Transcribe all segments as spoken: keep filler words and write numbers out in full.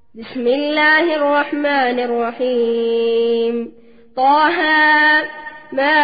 بسم الله الرحمن الرحيم. طه ما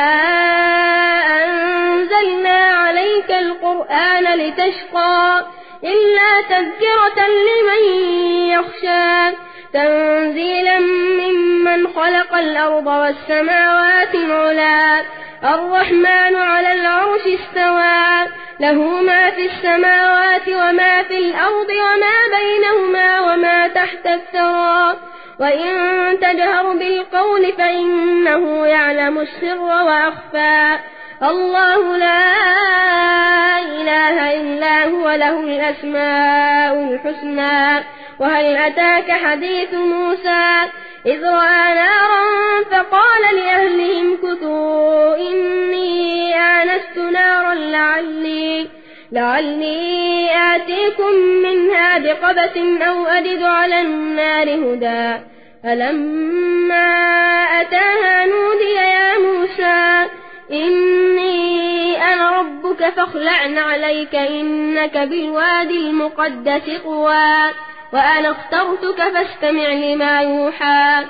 أنزلنا عليك القرآن لتشقى إلا تذكرة لمن يخشى تنزيلا ممن خلق الأرض والسماوات العلى الرحمن على العرش استوى له ما في السماوات وما في الأرض وما بينهما وما تحت الثرى وإن تجهر بالقول فإنه يعلم السر وأخفى الله لا إله إلا هو له الأسماء الحسنى. وهل أتاك حديث موسى إذ رأى نارا فقال لأهلهم كثوا إني آنست نارا لعلي, لعلي آتيكم منها بقبس أو أجد على النار هدى فلما أتاها نودي يا موسى إني أنا ربك فاخلع عليك إنك بالوادي المقدس طوى وأنا اخترتك فاستمع لما يوحى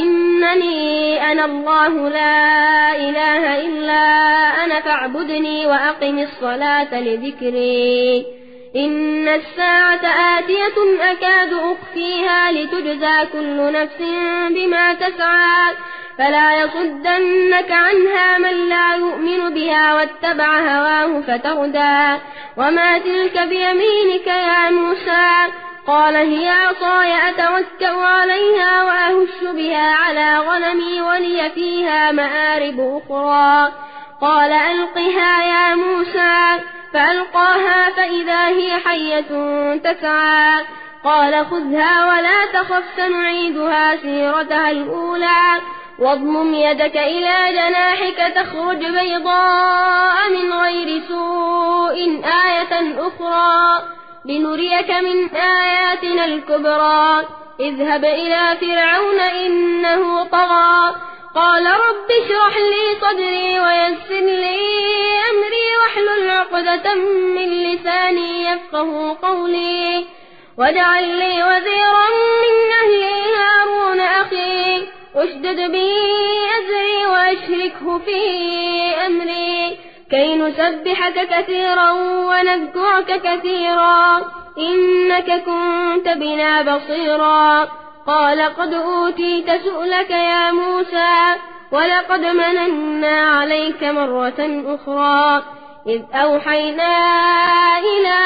إنني أنا الله لا إله إلا أنا فاعبدني وأقم الصلاة لذكري إن الساعة آتية أكاد أخفيها لتجزى كل نفس بما تسعى فلا يصدنك عنها من لا يؤمن بها واتبع هواه فتردى وما تلك بيمينك يا موسى قال هي عصاي أتوكأ عليها وأهش بها على غنمي ولي فيها مآرب أخرى قال ألقها يا موسى فألقاها فإذا هي حية تسعى قال خذها ولا تخف سنعيدها سيرتها الأولى واضمم يدك إلى جناحك تخرج بيضاء من غير سوء آية أخرى لنريك من آياتنا الكبرى اذهب إلى فرعون إنه طغى قال رب اشرح لي صدري ويسر لي أمري واحلل عقدة من لساني يفقه قولي واجعل لي وزيرا من أهلي هارون أخي اشدد به أزري وأشركه في أمري كي نسبحك كثيرا ونذكرك كثيرا إنك كنت بنا بصيرا قال قد أوتيت سؤلك يا موسى ولقد مننا عليك مرة أخرى إذ أوحينا إلى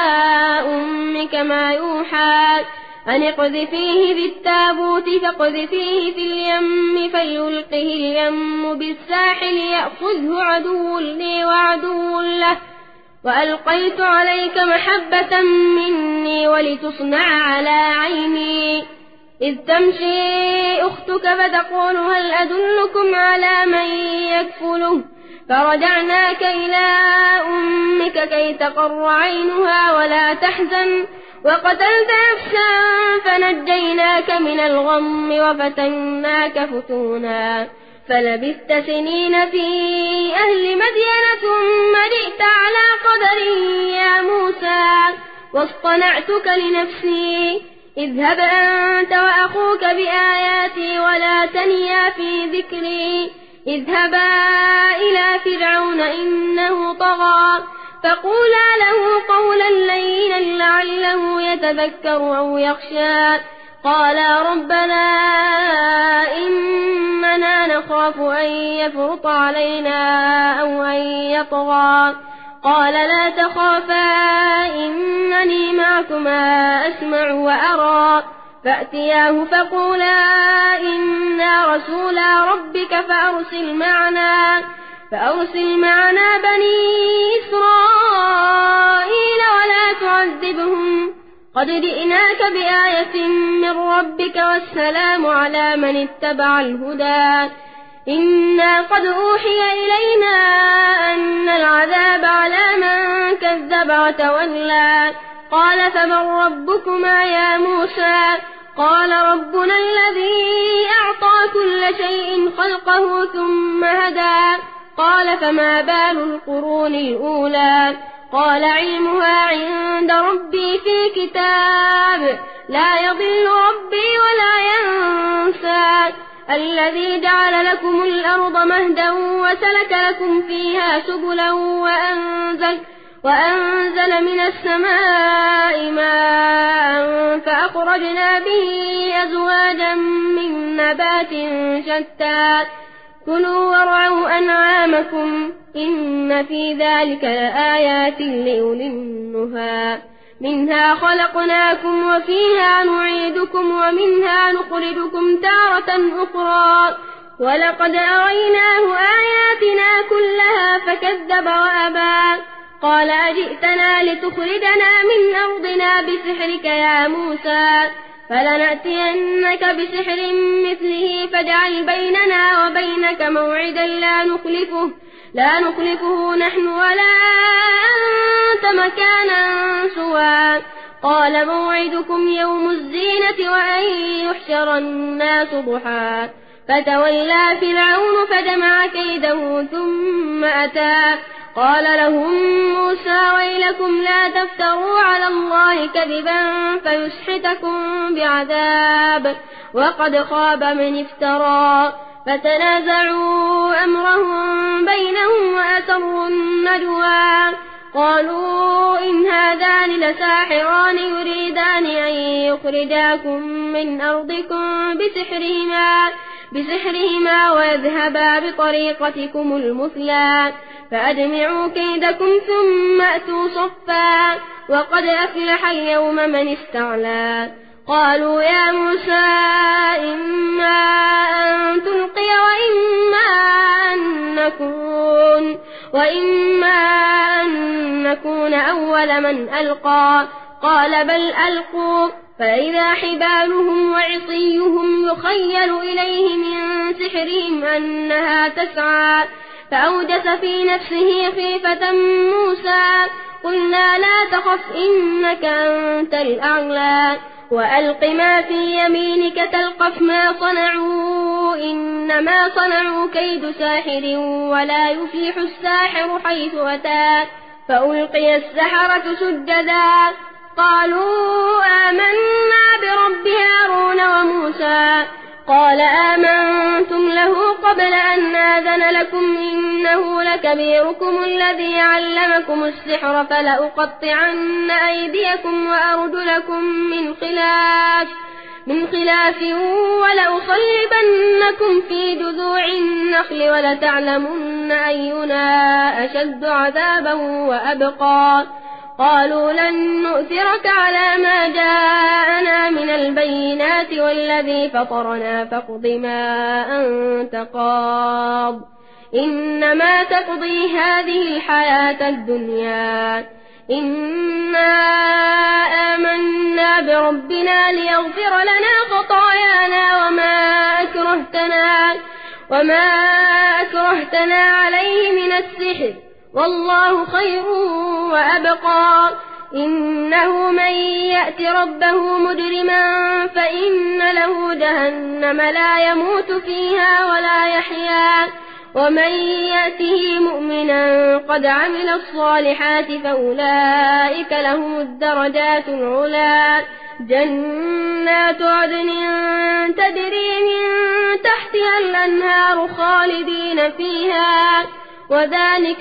أمك ما يوحى أن اقذفيه بالتابوت فاقذفيه في اليم فليلقه اليم بالساحل يأخذه عدو لي وعدو له وألقيت عليك محبة مني ولتصنع على عيني إذ تمشي أختك فتقول هل أدلكم على من يكفله فرجعناك إلى أمك كي تقر عينها ولا تحزن وقتلت نفسا فنجيناك من الغم وفتناك فتونا فلبثت سنين في أهل مدين ثم جئت على قدر يا موسى واصطنعتك لنفسي اذهب أنت وأخوك بآياتي ولا تنيا في ذكري اذهبا إلى فرعون إنه طغى فقولا له قولا لينا لعله يتذكر أو يخشى قالا ربنا إننا نخاف أن يفرط علينا أو أن يطغى قال لا تخافا إنني معكما أسمع وأرى فأتياه فقولا إنا رسولا ربك فأرسل معنا فأرسل معنا بني إسرائيل ولا تعذبهم قد جئناك بآية من ربك والسلام على من اتبع الهدى إنا قد أوحي إلينا أن العذاب على من كذب وتولى قال فمن ربكما يا موسى قال ربنا الذي أعطى كل شيء خلقه ثم هدى قال فما بال القرون الأولى قال علمها عند ربي في كتاب لا يضل ربي ولا ينسى الذي جعل لكم الأرض مهدا وسلك لكم فيها سبلا وأنزل, وأنزل من السماء ماء فأخرجنا به أزواجا من نبات شتى كلوا وارعوا أنعامكم إن في ذلك لآيات لأولي النهى منها خلقناكم وفيها نعيدكم ومنها نخرجكم تارة أخرى ولقد أريناه آياتنا كلها فكذب وأبى قال أجئتنا لتخرجنا من أرضنا بسحرك يا موسى فلنأتينك بسحر مثله فاجعل بيننا وبينك موعدا لا نخلفه لا نخلفه نحن ولا أنت مكانا سوى قال موعدكم يوم الزينة وأن يحشر الناس ضحى فتولى فرعون فجمع كيده ثم أتى قال لهم موسى ويلكم لا تفتروا على الله كذبا فيسحتكم بعذاب وقد خاب من افترى فتنازعوا أمرهم بينهم وأسروا النجوى قالوا إن هذان لساحران يريدان أن يخرجاكم من أرضكم بسحرهما, بسحرهما ويذهبا بطريقتكم المثلى فأجمعوا كيدكم ثم أتوا صفا وقد أفلح اليوم من استعلى قالوا يا موسى إما أن تلقي وإما أن نكون, وإما أن نكون أول من ألقى قال بل ألقوا فإذا حبالهم وعصيهم يخيل إليه من سحرهم أنها تسعى فأوجس في نفسه خيفة موسى قلنا لا تخف إنك أنت الأعلى وألق ما في يمينك تلقف ما صنعوا إنما صنعوا كيد ساحر ولا يفلح الساحر حيث أتى فألقي السحرة سجدا قالوا آمنا برب هارون وموسى قال آمنتم له قبل أن آذن لكم إنه لكبيركم الذي علمكم السحر فلأقطعن أيديكم وأرجلكم من خلاف من خلاف ولأصلبنكم في جذوع النخل ولتعلمن أينا أشد عذابا وأبقى قالوا لن نؤثرك على ما جاءنا من البينات والذي فطرنا فاقض ما أنت قاض إنما تقضي هذه الحياة الدنيا إنا آمنا بربنا ليغفر لنا خطايانا وما أكرهتنا, وما أكرهتنا عليه من السحر والله خير وأبقى إنه من يأت ربه مجرما فإن له جهنم لا يموت فيها ولا يحيا ومن يأته مؤمنا قد عمل الصالحات فأولئك لهم الدرجات العلى جنات عدن تجري من تحتها الأنهار خالدين فيها وذلك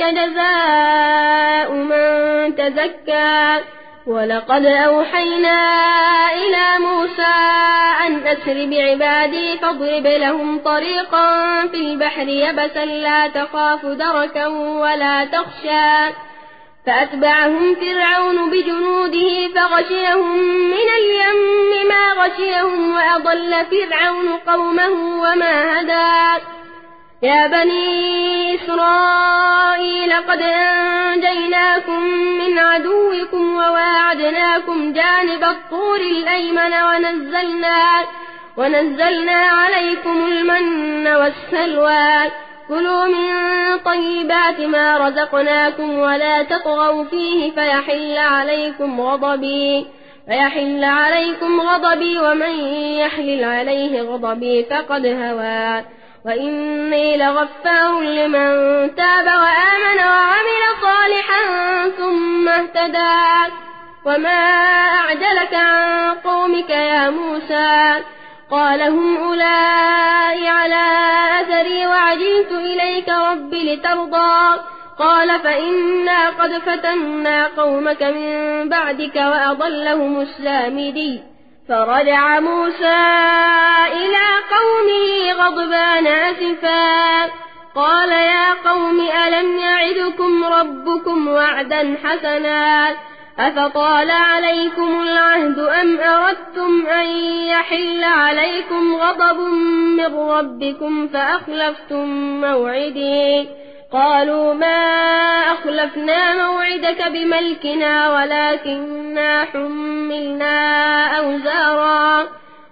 جزاء من تزكى ولقد أوحينا إلى موسى أن أسر بعبادي فاضرب لهم طريقا في البحر يبسا لا تخاف دركا ولا تخشى فأتبعهم فرعون بجنوده فغشيهم من اليم ما غشيهم وأضل فرعون قومه وما هدى يا بني إسرائيل قد أنجيناكم من عدوكم وواعدناكم جانب الطور الأيمن ونزلنا, ونزلنا عليكم المن والسلوى كلوا من طيبات ما رزقناكم ولا تطغوا فيه فيحل عليكم غضبي فيحل عليكم غضبي ومن يحلل عليه غضبي فقد هوى وإني لغفار لمن تاب وآمن وعمل صالحا ثم اهتدى وما أعجلك عن قومك يا موسى قال هم أولئك على أثري وعجلت إليك رب لترضى قال فإنا قد فتنا قومك من بعدك وأضلهم السامري فرجع موسى إلى قومه غضبان أسفا قال يا قوم ألم يعدكم ربكم وعدا حسنا أفطال عليكم العهد أم أردتم أن يحل عليكم غضب من ربكم فأخلفتم موعدي قالوا ما أخلفنا موعدك بملكنا ولكننا حملنا أوزارا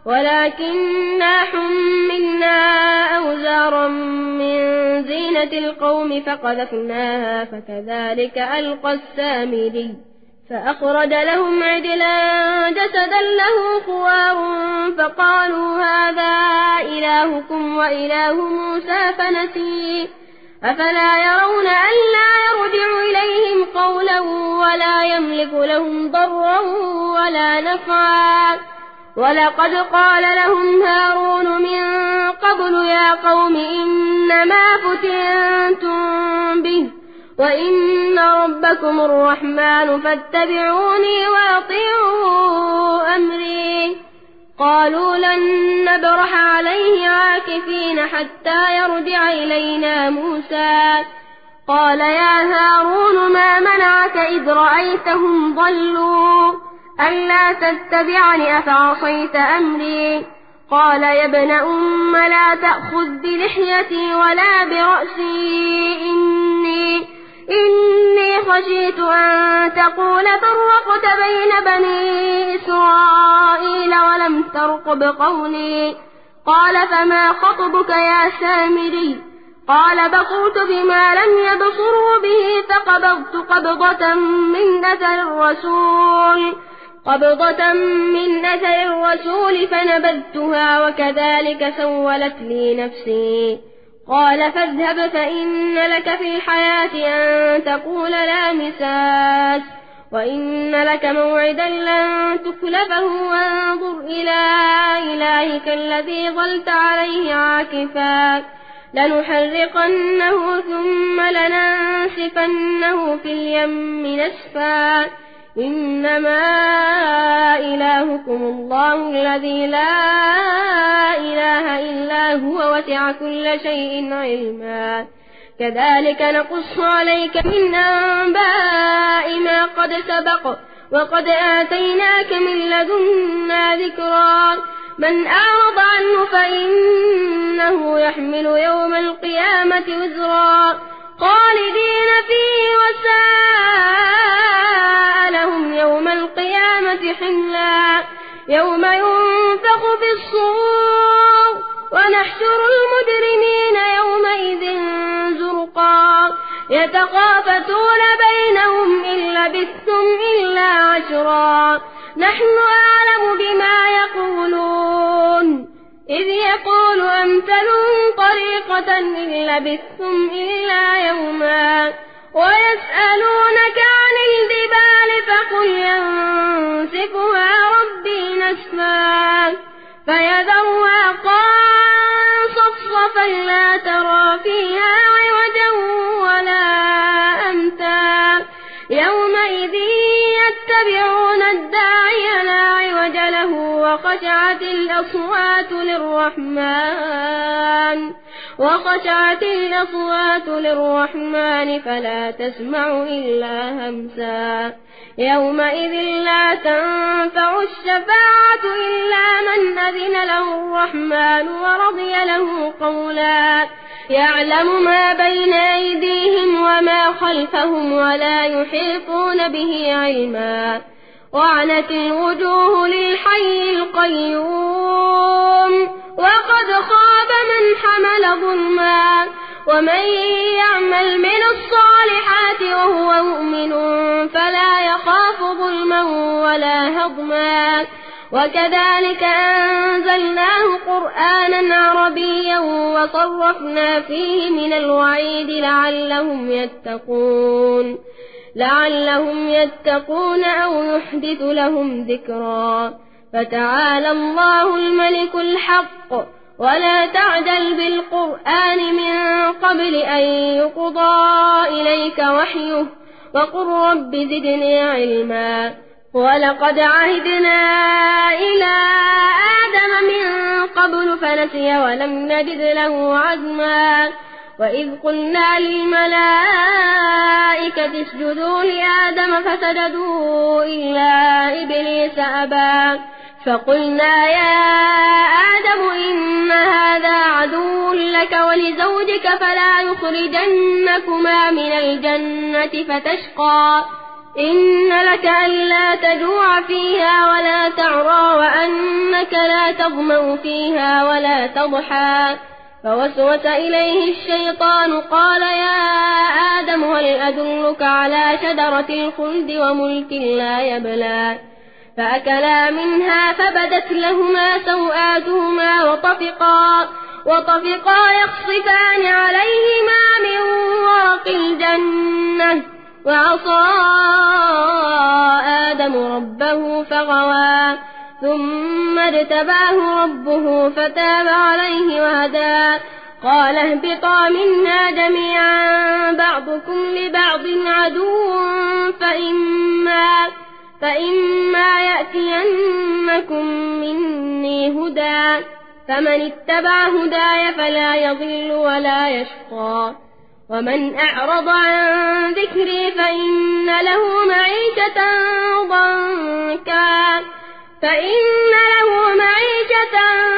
ولكننا حملنا أوزارا من زينة القوم فقذفناها فكذلك ألقى السامري فأخرج لهم عجلا جسدا له خوار فقالوا هذا إلهكم وإله موسى فنسي أفلا يرون ألا يرجع إليهم قولا ولا يملك لهم ضرا ولا نفعا ولقد قال لهم هارون من قبل يا قوم إنما فتنتم به وإن ربكم الرحمن فاتبعوني وأطيعوا أمري قالوا لن نبرح عليه عاكفين حتى يرجع إلينا موسى قال يا هارون ما منعك إذ رأيتهم ضلوا ألا تتبعني أفعصيت أمري قال يا ابن أم لا تأخذ بلحيتي ولا برأسي إني إني خشيت أن تقول فرقت بين بني إسرائيل ولم ترقب قولي قال فما خطبك يا سامري قال بصرت بما لم يبصروا به فقبضت قبضة من أثر الرسول قبضة من أثر الرسول فنبذتها وكذلك سولت لي نفسي قال فاذهب فإن لك في الحياة أن تقول لا مساس وإن لك موعدا لن تخلفه وانظر إلى إلهك الذي ظلت عليه عاكفا لنحرقنه ثم لننسفنه في اليم نسفا إنما إلهكم الله الذي لا إله إلا هو وسع كل شيء علما كذلك نقص عليك من أنباء ما قد سبق وقد آتيناك من لدنا ذكرا من أعرض عنه فإنه يحمل يوم القيامة وزرا خالدين فيه وساء لهم يوم القيامة حملا يوم ينفخ في الصور ونحشر المجرمين يومئذ زرقا يتخافتون بينهم إن لبثتم إلا عشرا نحن أعلم بما يقولون إذ يقول أمثلهم طريقة إن لبثتم إلا يوما ويسألونك عن الجبال فقل ينسفها ربي نسفا فيذرها قاعا صفصفا لا ترى فيها عوجا ولا أمتا يومئذ يتبعون الداعي لا عوج له وخشعت الأصوات للرحمن وخشعت الأصوات للرحمن فلا تسمع إلا همسا يومئذ لا تنفع الشفاعة إلا من أذن له الرحمن ورضي له قولا يعلم ما بين أيديهم وما خلفهم ولا يحيطون به علما وعنت الوجوه للحي القيوم وقد خاب من حمل ظلما ومن يعمل من الصالحات وهو مؤمن فلا يخاف ظلما ولا هضما وكذلك أنزلناه قرآنا قرآنا عربيا وصرفنا فيه من الوعيد لعلهم يتقون لعلهم يتقون أو يحدث لهم ذكرا. فتعالى الله الملك الحق ولا تعجل بالقرآن من قبل أن يقضى إليك وحيه وقل رب زدني علما. ولقد عهدنا إلى آدم من قبل فنسي ولم نجد له عزما. وإذ قلنا للملائكة اسجدوا لآدم فسجدوا إلا إبليس أبى فقلنا يا آدم إن هذا عدو لك ولزوجك فلا يخرجنكما من الجنة فتشقى. إن لك ألا تجوع فيها ولا تعرى وأنك لا تظمأ فيها ولا تضحى. فوسوس إليه الشيطان قال يا آدم هل أدلك على شجرة الخلد وملك لا يبلى. فأكلا منها فبدت لهما سوآتهما وطفقا وطفقا يخصفان عليهما من ورق الجنة وعصى آدم ربه فغوى ثم اجتباه ربه فتاب عليه وهدى. قال اهبطا منا جميعا بعضكم لبعض عدو فإما, فإما يأتينكم مني هدى فمن اتبع هداي فلا يضل ولا يشقى. ومن أعرض عن ذكري فإن له معيشة ضنكا فإن له معيشة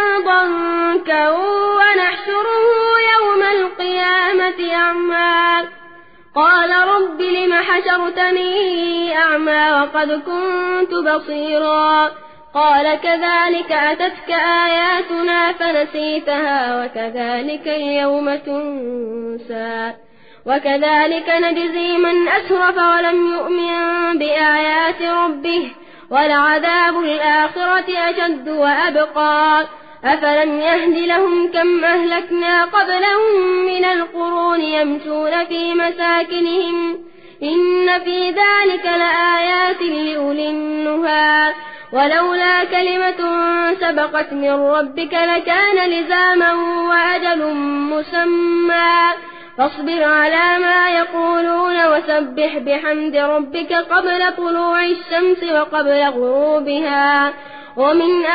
ضنكا ونحشره يوم القيامة أعمى. قال رب لم حشرتني أعمى وقد كنت بصيرا. قال كذلك أتتك آياتنا فنسيتها وكذلك اليوم تنسى. وكذلك نجزي من أسرف ولم يؤمن بآيات ربه ولعذاب الآخرة أشد وأبقى. أفلم يهد لهم كم أهلكنا قبلهم من القرون يمشون في مساكنهم إن في ذلك لآيات لأولي النهى. ولولا كلمة سبقت من ربك لكان لزاما وأجل مسمى. فاصبر على ما يقولون وسبح بحمد ربك قبل طلوع الشمس وقبل غروبها ومن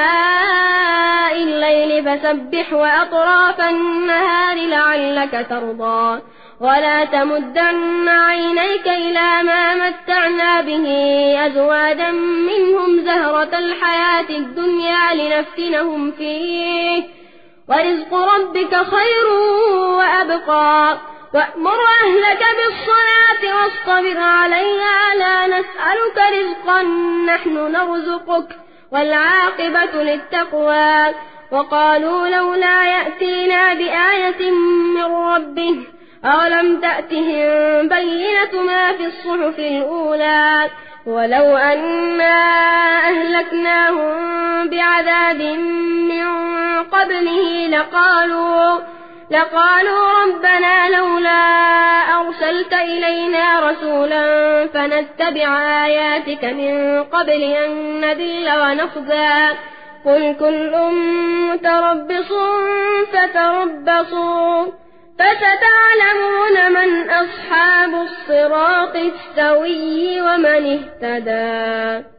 آناء الليل فسبح وأطراف النهار لعلك ترضى. ولا تمدن عينيك إلى ما متعنا به أزواجا منهم زهرة الحياة الدنيا لنفتنهم فيه ورزق ربك خير وأبقى. وأمر أهلك بالصلاة واصطبر عليها لا نسألك رزقا نحن نرزقك والعاقبة للتقوى. وقالوا لولا يأتينا بآية من ربه أولم تأتهم بينة ما في الصحف الأولى. ولو أنا أهلكناهم بعذاب من قبله لقالوا, لقالوا ربنا لولا أرسلت إلينا رسولا فنتبع آياتك من قبل أن نذل ونخزى. قل كل متربص فتربصوا فستعلمون من أصحاب الصراط السوي ومن اهتدى.